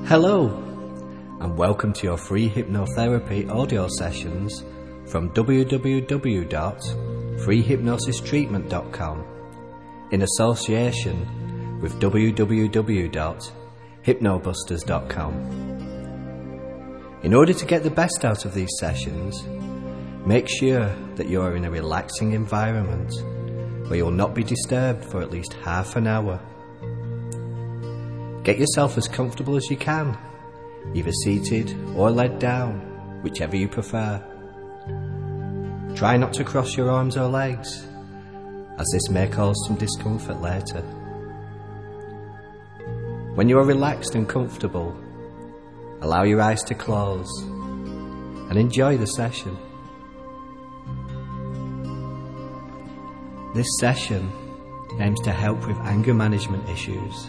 Hello, and welcome to your free hypnotherapy audio sessions from www.freehypnosistreatment.com in association with www.hypnobusters.com. In order to get the best out of these sessions, make sure that you are in a relaxing environment where you will not be disturbed for at least half an hour. Get yourself as comfortable as you can, either seated or laid down, whichever you prefer. Try not to cross your arms or legs, as this may cause some discomfort later. When you are relaxed and comfortable, allow your eyes to close and enjoy the session. This session aims to help with anger management issues.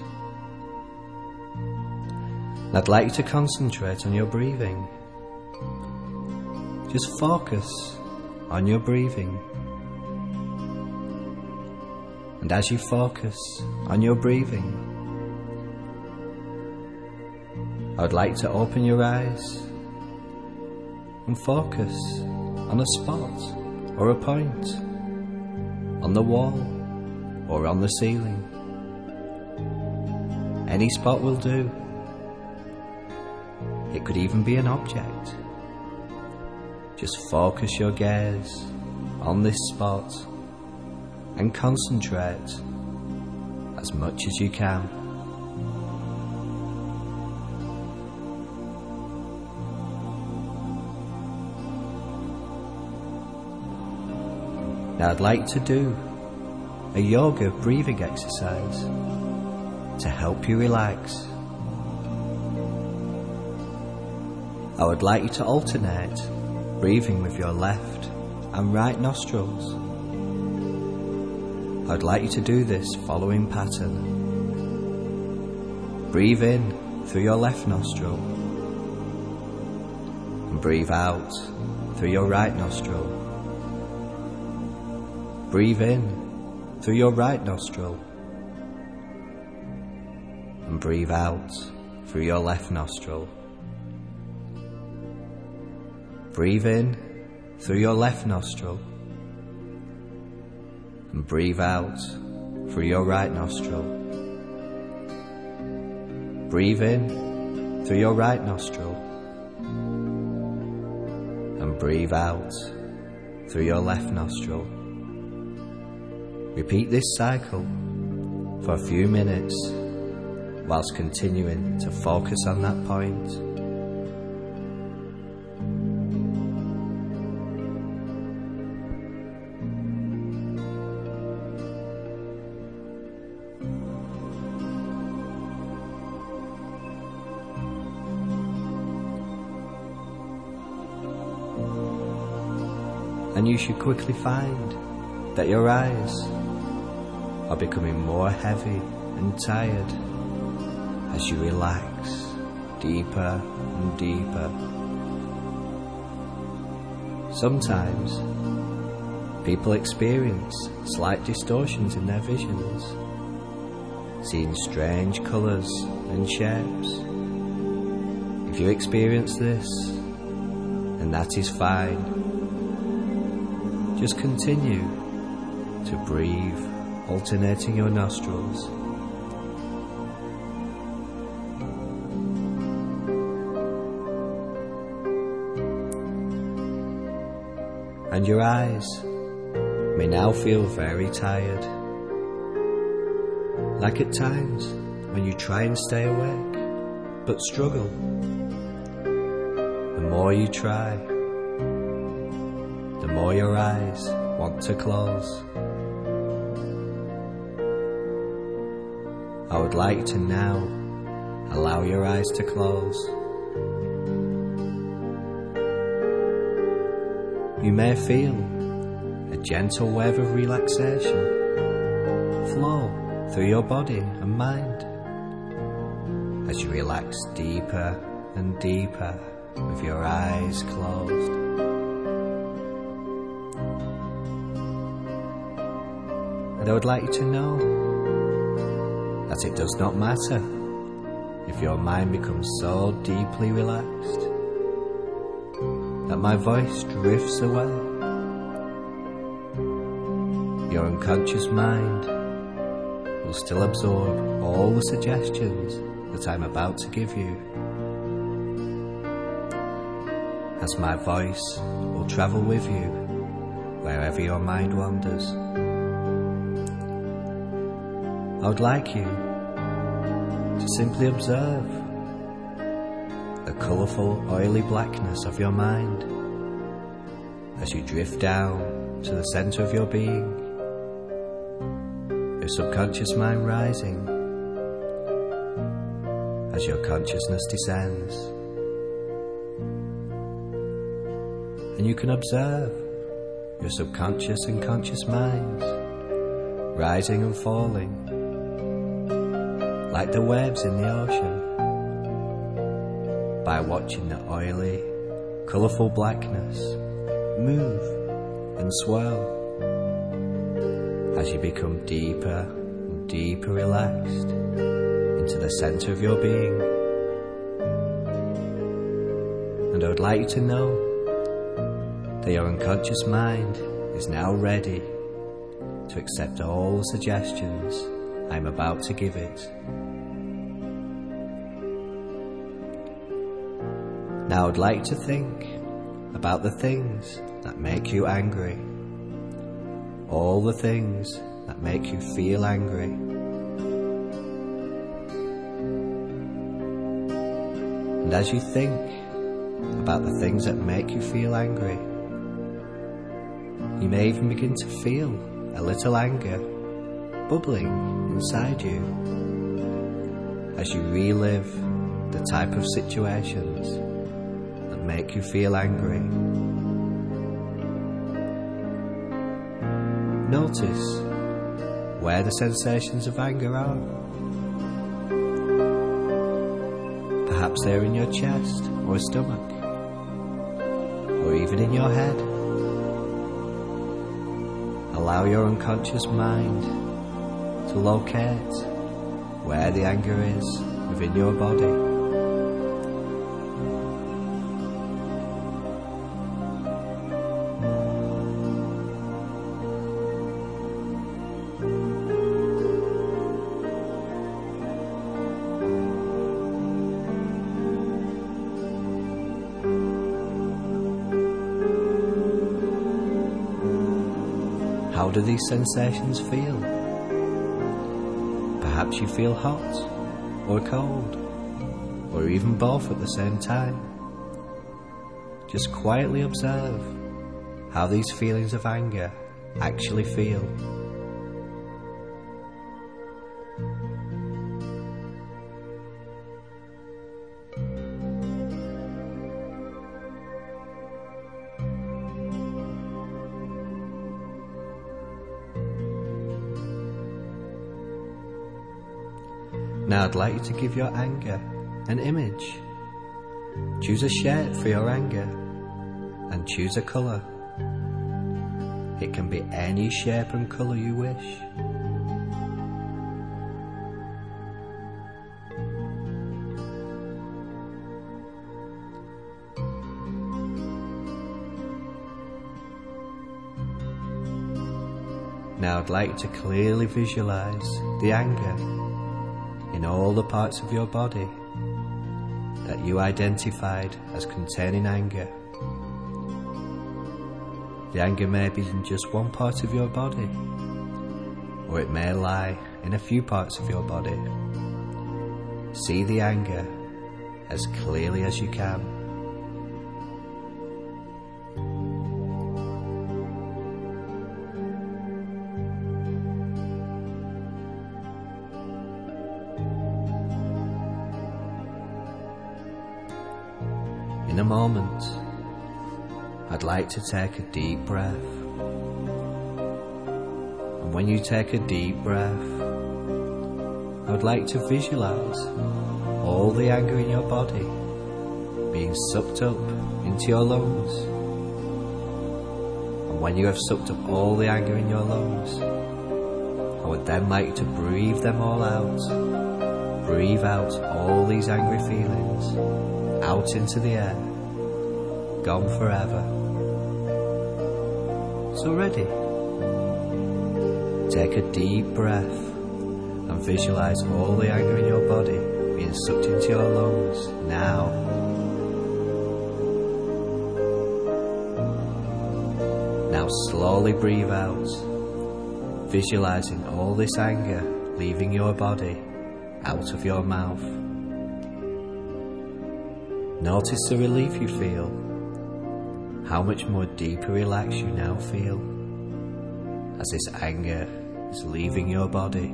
I'd like you to concentrate on your breathing. Just focus on your breathing. And as you focus on your breathing, I would like to open your eyes and focus on a spot or a point on the wall or on the ceiling. Any spot will do. It could even be an object. Just focus your gaze on this spot and concentrate as much as you can. Now I'd like to do a yoga breathing exercise to help you relax. I would like you to alternate breathing with your left and right nostrils. I would like you to do this following pattern. Breathe in through your left nostril and breathe out through your right nostril. Breathe in through your right nostril and breathe out through your left nostril. Breathe in through your left nostril and breathe out through your right nostril. Breathe in through your right nostril and breathe out through your left nostril. Repeat this cycle for a few minutes whilst continuing to focus on that point. And you should quickly find that your eyes are becoming more heavy and tired as you relax deeper and deeper. Sometimes people experience slight distortions in their visions, seeing strange colours and shapes. If you experience this, then that is fine. Just continue to breathe, alternating your nostrils. And your eyes may now feel very tired, like at times when you try and stay awake, but struggle. The more you try, the more your eyes want to close. I would like to now allow your eyes to close. You may feel a gentle wave of relaxation flow through your body and mind as you relax deeper and deeper with your eyes closed. And I would like you to know that it does not matter if your mind becomes so deeply relaxed that my voice drifts away. Your unconscious mind will still absorb all the suggestions that I'm about to give you, as my voice will travel with you wherever your mind wanders. I would like you to simply observe the colourful, oily blackness of your mind as you drift down to the centre of your being, your subconscious mind rising as your consciousness descends. And you can observe your subconscious and conscious minds rising and falling like the waves in the ocean, by watching the oily, colourful blackness move and swirl as you become deeper and deeper relaxed into the centre of your being. And I would like you to know that your unconscious mind is now ready to accept all the suggestions I'm about to give it. Now I would like to think about the things that make you angry, all the things that make you feel angry. And as you think about the things that make you feel angry, you may even begin to feel a little anger bubbling inside you as you relive the type of situations that make you feel angry. Notice where the sensations of anger are. Perhaps they're in your chest or stomach, or even in your head. Allow your unconscious mind to locate where the anger is within your body. How do these sensations feel? Perhaps you feel hot or cold, or even both at the same time. Just quietly observe how these feelings of anger actually feel. Now I'd like you to give your anger an image. Choose a shape for your anger and choose a colour. It can be any shape and colour you wish. Now I'd like you to clearly visualise the anger in all the parts of your body that you identified as containing anger. The anger may be in just one part of your body, or it may lie in a few parts of your body. See the anger as clearly as you can. In a moment, I'd like to take a deep breath. And when you take a deep breath, I would like to visualise all the anger in your body being sucked up into your lungs. And when you have sucked up all the anger in your lungs, I would then like you to breathe them all out breathe out all these angry feelings out into the air, gone forever. So ready? Take a deep breath and visualize all the anger in your body being sucked into your lungs now. Now slowly breathe out, visualizing all this anger leaving your body out of your mouth. Notice the relief you feel, how much more deeper relaxed you now feel as this anger is leaving your body.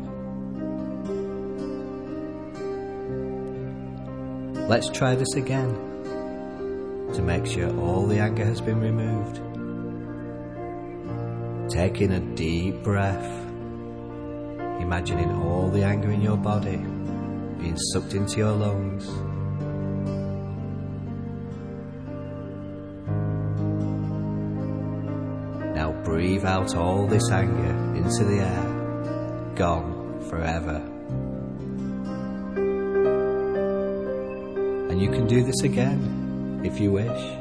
Let's try this again to make sure all the anger has been removed. Take in a deep breath, imagining all the anger in your body being sucked into your lungs. Now breathe out all this anger into the air, gone forever. And you can do this again if you wish.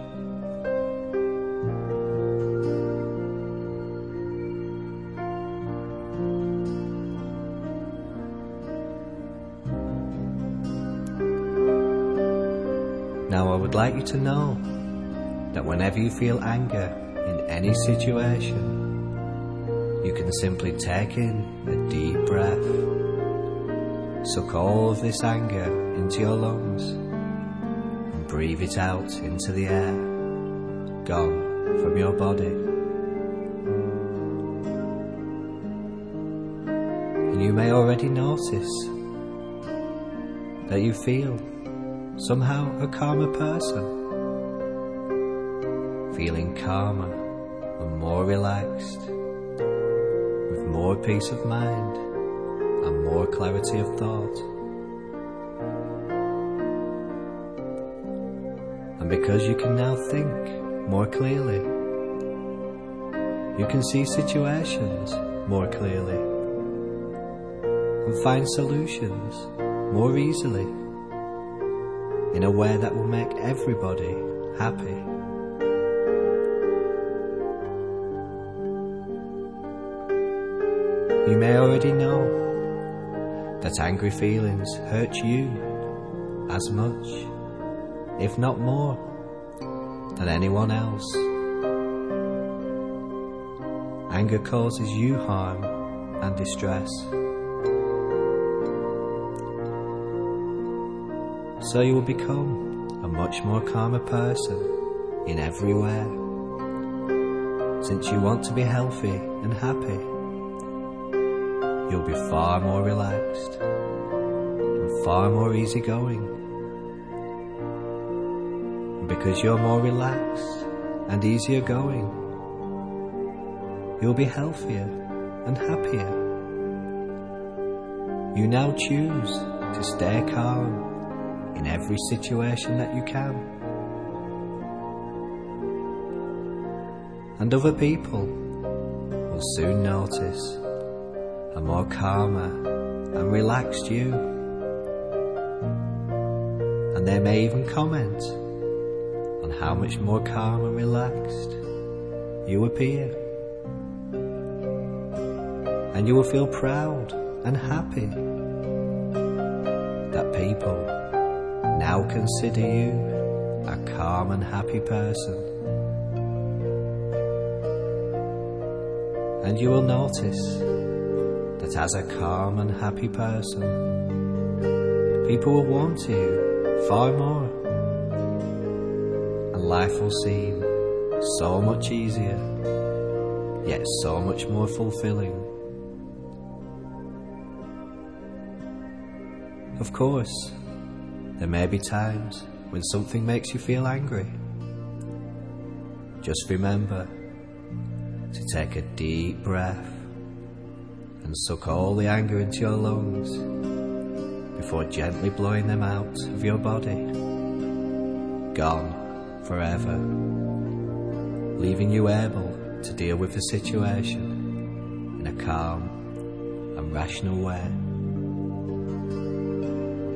Now I would like you to know that whenever you feel anger in any situation, you can simply take in a deep breath, suck all of this anger into your lungs, and breathe it out into the air, gone from your body. And you may already notice that you feel somehow a calmer person, feeling calmer and more relaxed, with more peace of mind and more clarity of thought. And because you can now think more clearly, you can see situations more clearly and find solutions more easily, in a way that will make everybody happy. You may already know that angry feelings hurt you as much, if not more, than anyone else. Anger causes you harm and distress. So you will become a much more calmer person in every way. Since you want to be healthy and happy, you'll be far more relaxed and far more easygoing. And because you're more relaxed and easier going, you'll be healthier and happier. You now choose to stay calm in every situation that you can. And other people will soon notice a more calmer and relaxed you. And they may even comment on how much more calm and relaxed you appear. And you will feel proud and happy that people now consider you a calm and happy person. And you will notice that as a calm and happy person, people will want you far more, and life will seem so much easier, yet so much more fulfilling. Of course, there may be times when something makes you feel angry. Just remember to take a deep breath and suck all the anger into your lungs before gently blowing them out of your body, gone forever, leaving you able to deal with the situation in a calm and rational way.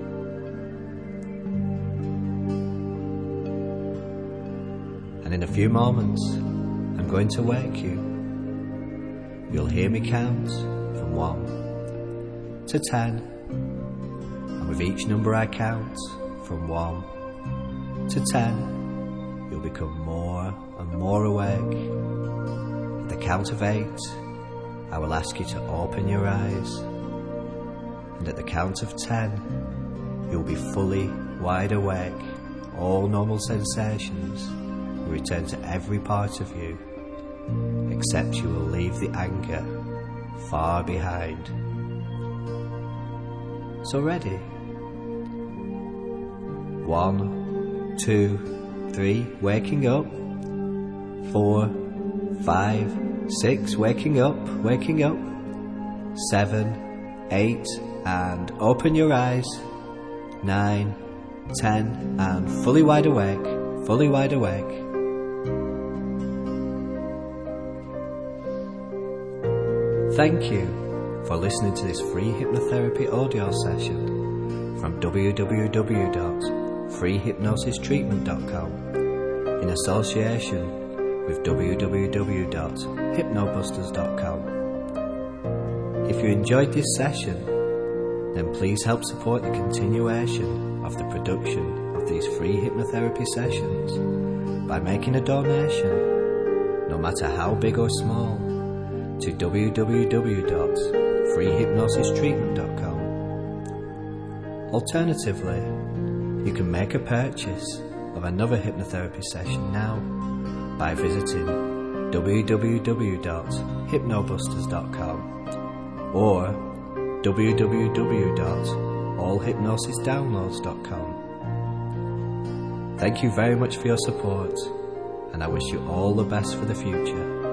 in a few moments, I'm going to wake you. You'll hear me count from 1 to 10, and with each number I count from 1 to 10, you'll become more and more awake. At the count of 8, I will ask you to open your eyes, and at the count of 10, you'll be fully wide awake. All normal sensations will return to every part of you, except you will leave the anger far behind. So ready? 1, 2, 3, waking up. 4, 5, 6, waking up. 7, 8, and open your eyes. 9, 10, and fully wide awake. Thank you for listening to this free hypnotherapy audio session from www.freehypnosistreatment.com in association with www.hypnobusters.com. If you enjoyed this session, then please help support the continuation of the production of these free hypnotherapy sessions by making a donation, no matter how big or small, to www.freehypnosistreatment.com. Alternatively, you can make a purchase of another hypnotherapy session now by visiting www.hypnobusters.com or www.allhypnosisdownloads.com. Thank you very much for your support, and I wish you all the best for the future.